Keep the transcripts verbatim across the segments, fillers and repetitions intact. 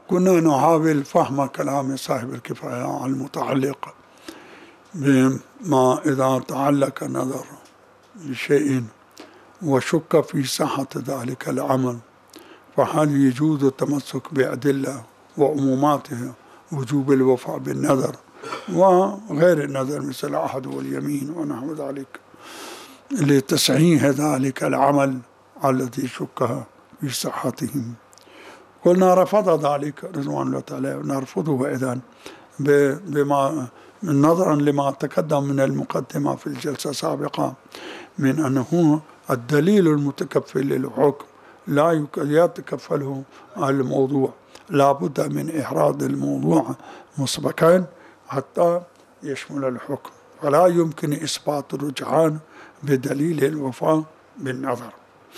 كنا نحاول فهم كلام صاحب الكفاية المتعلق بما إذا تعلق النظر بشيء وشك في صحة ذلك العمل، فهل يجوز التمسك بأدلة وعموماتها وجوب الوفاء بالنذر وغير النذر مثل العهد واليمين ونحو ذلك لتصحيح ذلك العمل الذي شك في صحته؟ قلنا رفض ذلك رضوان الله تعالى، نرفضه إذن بما نظرا لما تقدم من المقدمة في الجلسة السابقة من أنه الدليل المتكفل للحكم لا يتكفله الموضوع، لا بد من إحراز الموضوع مسبقا حتى يشمل الحكم، فلا يمكن إثبات الرجحان بدليل الوفاء بالنظر.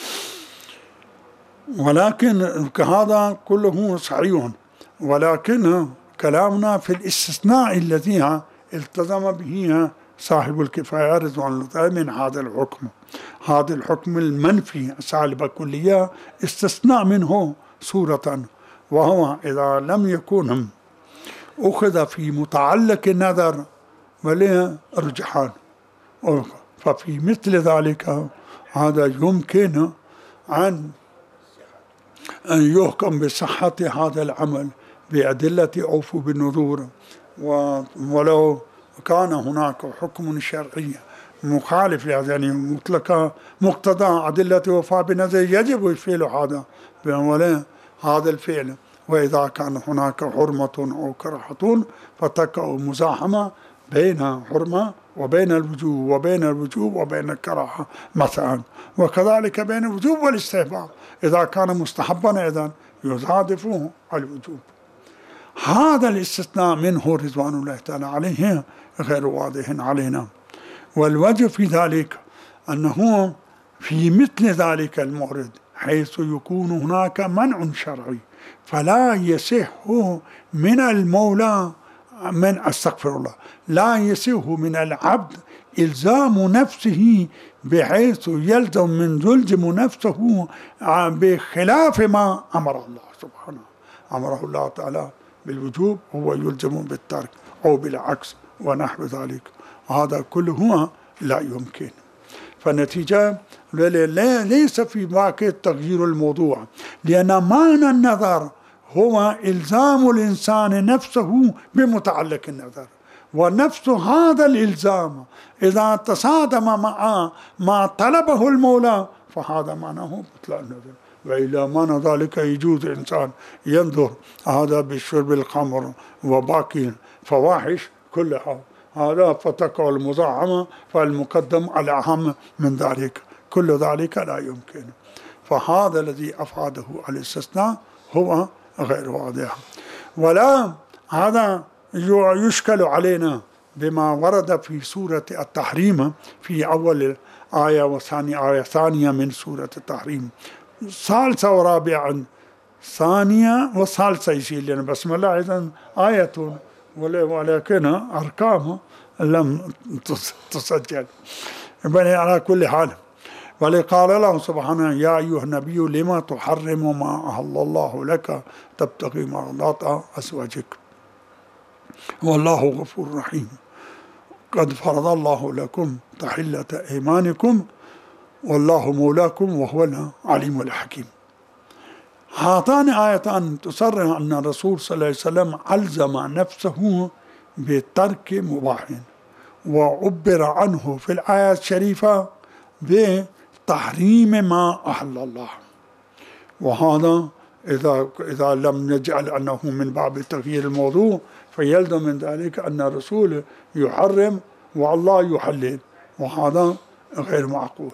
ولكن هذا كله صحيح، ولكن كلامنا في الاستثناء الذي التزم به صاحب الكفاية رضوان الله تعالى من هذا الحكم، هذا الحكم المنفي سالب كلية استثناء منه صورة، وهو إذا لم يكن أخذ في متعلق النذر وله رجحان، ففي مثل ذلك هذا يمكن أن أن يحكم بصحة هذا العمل بأدلة أوفوا بالنذور، ولو كان هناك حكم شرعي مخالف يعني مطلقا مقتضى أدلة وفاء بالنذر يجب فعل هذا ولا هذا الفعل، وإذا كان هناك حرمة أو كراهة فتقع مزاحمة بين حرمة وبين الوجوب وبين الوجوب وبين الكراهة مثلا، وكذلك بين الوجوب والاستحباب، إذا كان مستحبا إذن يصادفه الوجوب. هذا الاستثناء منه رضوان الله تعالى عليه غير واضح علينا، والوجه في ذلك أنه في مثل ذلك المورد حيث يكون هناك منع شرعي فلا يصح من المولى من استغفر الله لا يصح من العبد إلزام نفسه بحيث يلزم من يلزم نفسه بخلاف ما أمر الله سبحانه، أمره الله تعالى بالوجوب هو يلزم بالترك أو بالعكس ونحو ذلك، هذا كله لا يمكن. فالنتيجة ليس في واقع تغيير الموضوع، لأن معنى النظر هو إلزام الإنسان نفسه بمتعلق النظر، ونفس هذا الإلزام إذا تصادم مع ما طلبه المولى فهذا معناه بطلان النظر، وإلى معنى ذلك يجوز الإنسان ينظر هذا بشرب الخمر وباقي فواحش كلها، هذا فتقع المزاحمة فالمقدم على أهم من ذلك، كل ذلك لا يمكن. فهذا الذي أفاده الاستثناء هو غير واضح، ولا هذا يشكل علينا بما ورد في سورة التحريم في أول آية وثانية آية ثانية من سورة التحريم، ثالثة ورابعة ثانية وثالثة يصير لنا بسم الله إذن آية ولكن أرقام لم تسجل على كل حال. ولقال الله سبحانه يا أيها النبي لما تحرم ما أحل الله لك تبتغي مرضات أزواجك والله غفور رحيم قد فرض الله لكم تحلة أيمانكم والله مولاكم وهو العليم الحكيم. هاتان آيتان تصرح أن الرسول صلى الله عليه وسلم ألزم نفسه بترك مباح، وعبر عنه في الآية الشريفة بتحريم ما أحل الله، وهذا إذا إذا لم نجعل أنه من باب تغيير الموضوع فيلزم من ذلك أن الرسول يحرم والله يحلل، وهذا غير معقول.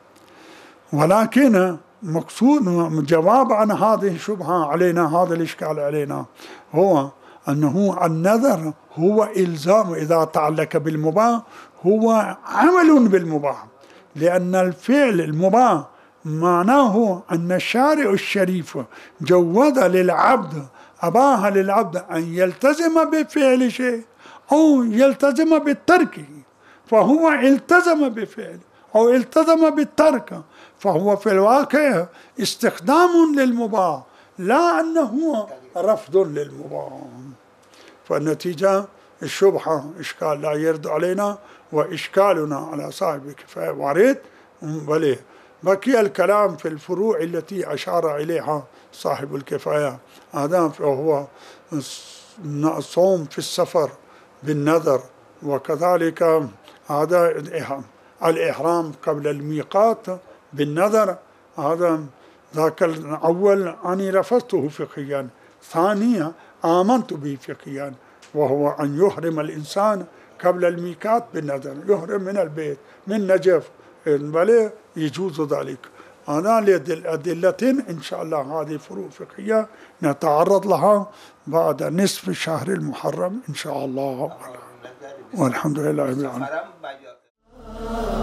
ولكن مقصود جواب عن هذه الشبهة علينا، هذا الإشكال علينا، هو أنه النذر هو إلزام إذا تعلق بالمباح هو عمل بالمباح، لأن الفعل المباح معناه أن الشارع الشريف جوز للعبد أباح للعبد أن يلتزم بفعل شيء أو يلتزم بالترك، فهو التزم بفعل أو التزم بالترك، فهو في الواقع استخدام للمباح لا أنه رفض للمباح. فالنتيجة الشبهة إشكال لا يرد علينا، وإشكالنا على صاحب الكفاية وارد. بل بقي الكلام في الفروع التي أشار إليها صاحب الكفاية، هذا فهو الصوم في السفر بالنذر، وكذلك هذا الإحرام قبل الميقات بالنذر. هذا ذاك الأول أني رفضته فقهيا، ثانيا آمنت به فقهيا، وهو أن يحرم الإنسان قبل الميقات بالنذر، يحرم من البيت من نجف، بل يجوز ذلك. هذا لأدلة إن شاء الله، هذه فروع فقهية نتعرض لها بعد نصف شهر المحرم إن شاء الله، والحمد لله رب العالمين.